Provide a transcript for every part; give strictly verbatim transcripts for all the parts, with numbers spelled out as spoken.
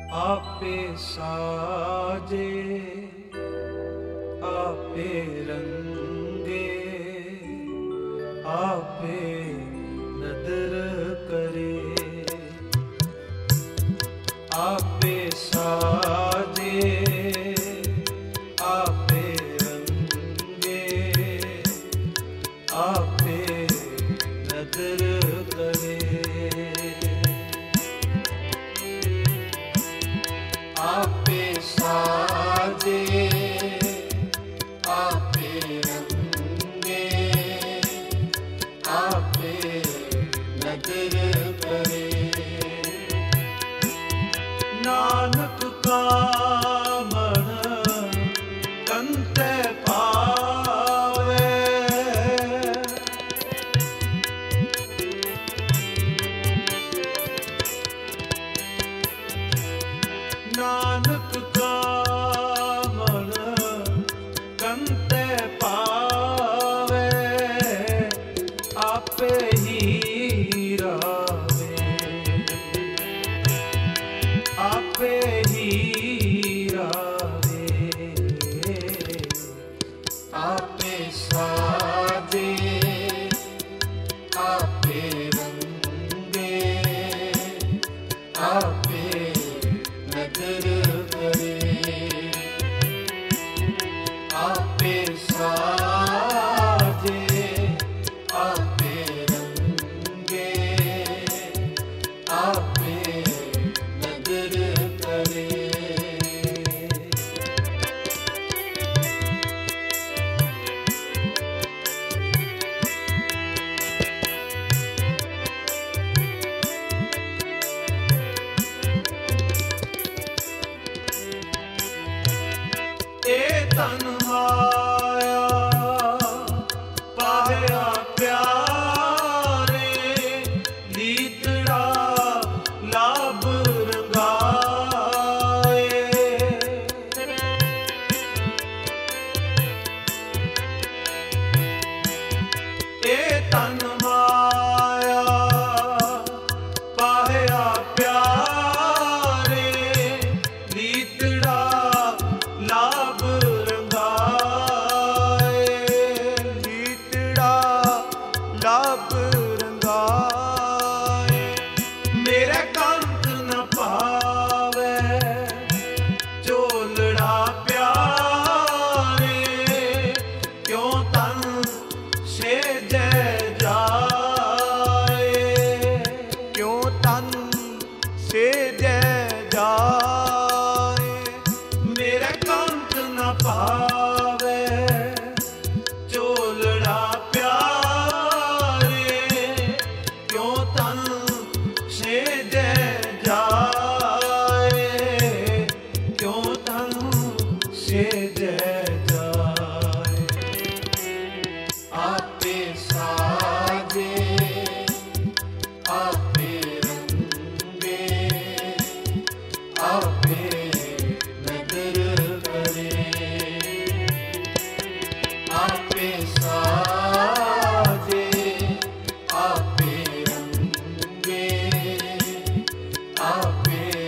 आपे साजे आपे रंगे आपे नदर करे आपे साजे आपे रंगे आपे नदर करे आपे साजे आपे रंगे आपे नदर करे नानक का मन कंते पावे नानक का मन कंते पावे आपे ही रावे आपे ही रावे आपे साजे आपे रंगे आपे नदर करे आपे साजे आपे रंगे आपे नदर करे ए तन माया पाया प्यारे लीतड़ा लाभ रंगाए ए तन माया पाया प्यारे लीतड़ा लाभ रंगाए लीतड़ा लाभ रंगाए मेरे कंत न पावे झोलड़ा प्यारे क्यों तन से जय जाए क्यों तन से जय जाए मेरे कंत न पावे झोलड़ा प्यारे क्यों तन से जय जाए क्यों तन से जय जाए आपे साजे आपे रंगे आपे नदर करे आपे साजे आपे रंगे आपे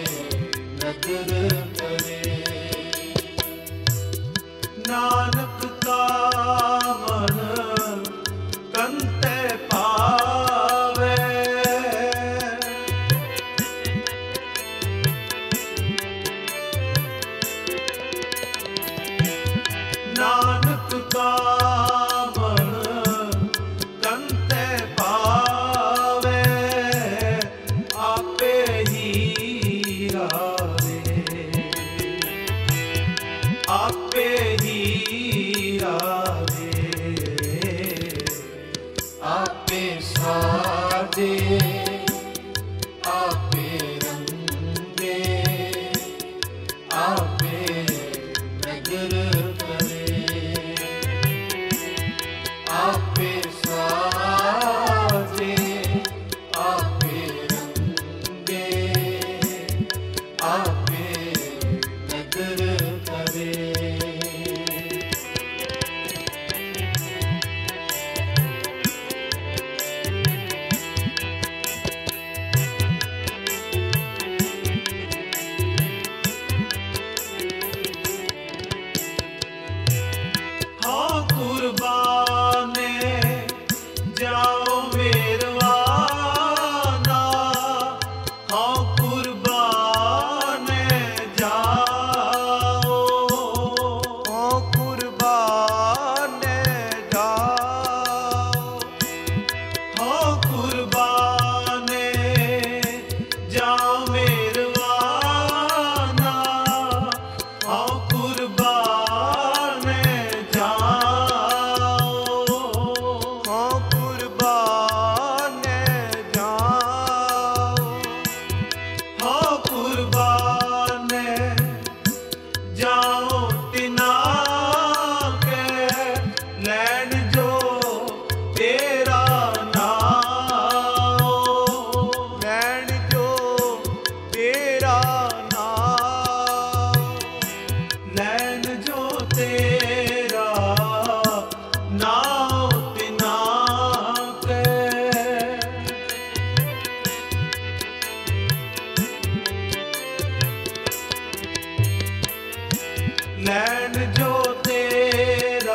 लैन जो तेरा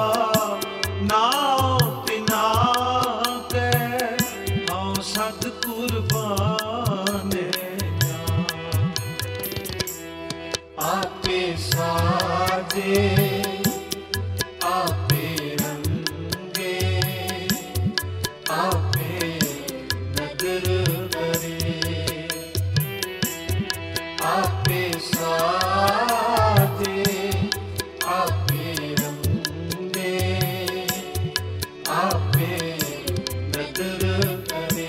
नाम तिना के हाँ सत कुर्बाने आपे साजे आपे रंगे आपे नदर करे आपे साजे आपे रंगे आपे नदर करे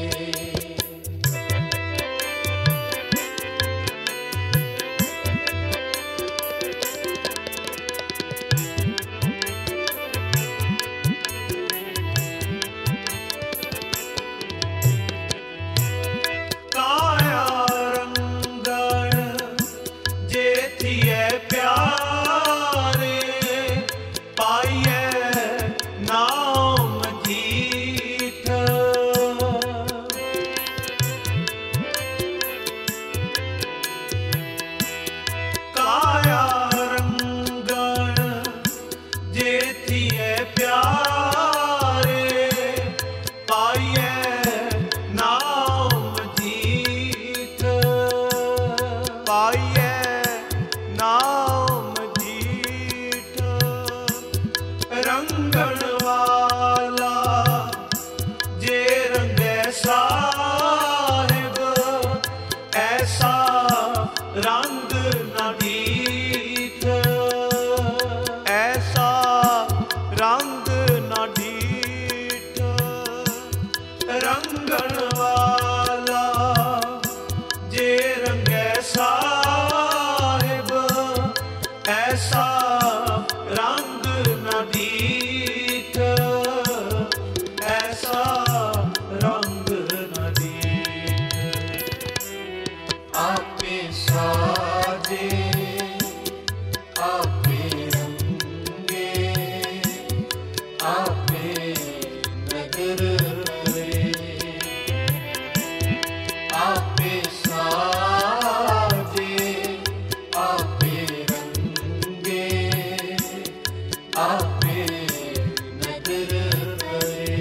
काया रंगण जेथिए प्यारे पाइए नाम जीत काया रंगण जेथिए प्यारे पाइए नाम जीत पाइए नाम जीत रंगण वाला जे रंगे साहिब ऐसा रंग न दीठ ऐसा रंग न दीठ रंगण वाला जे रंगे साहिब ऐसा रंग न दीठ ऐसा रंग न दीठ आपे साजे आपे रंगे आपे नदर करे आपे साजे आपे रंगे आपे नदर करे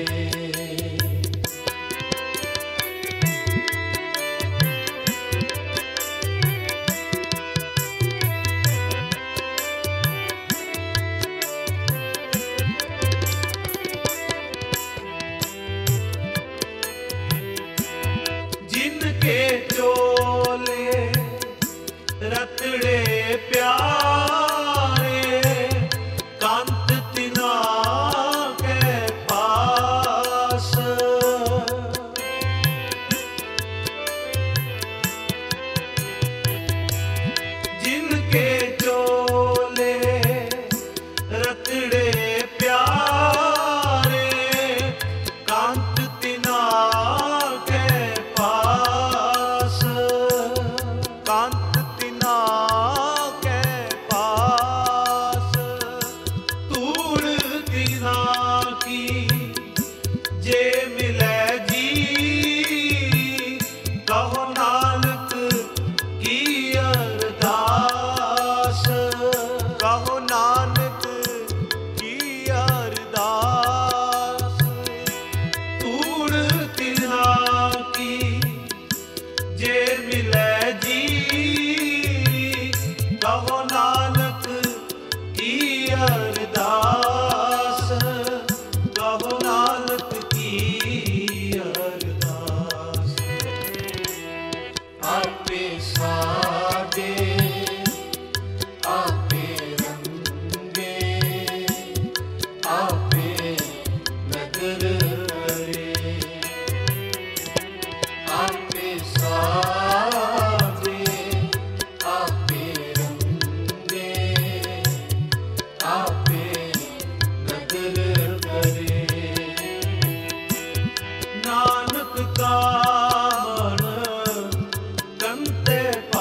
जिनके चोले रतड़े प्यारे कांत तिना के पास जिनके चोले रतड़े प्यारे कांत तिना के पास कांत तिना के पास तूड़ तिना की जे मिले जी कहो नानक की अरदास कहो नानक की अरदास तूड़ तिना की जे मिले जी कहो नानक की अरदास कहो नानक की अरदास आपे साजे आपे रंगे आपे नदर करे आपे साजे आपे रंगे आपे नदर करे नानक का मन गंते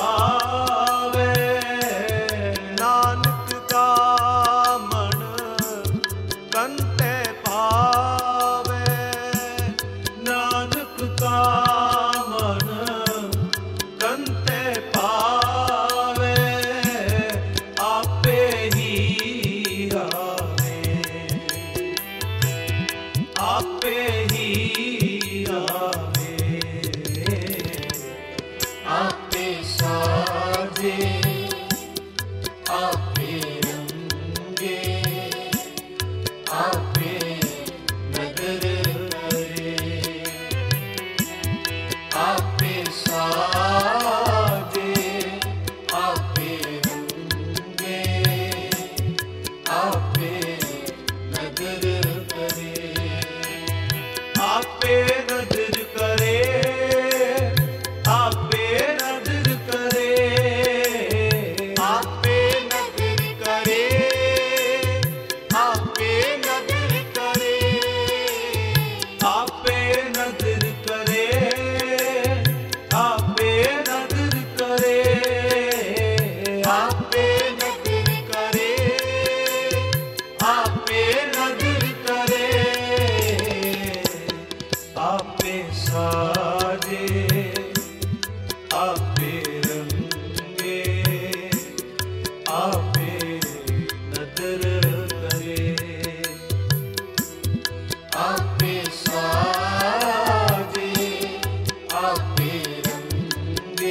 आपे रंगे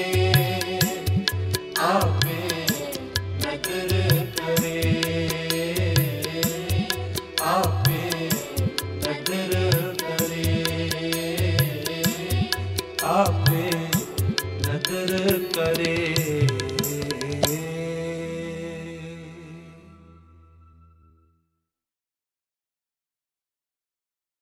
आपे नजर करे आपे नजर करे आपे नजर करे।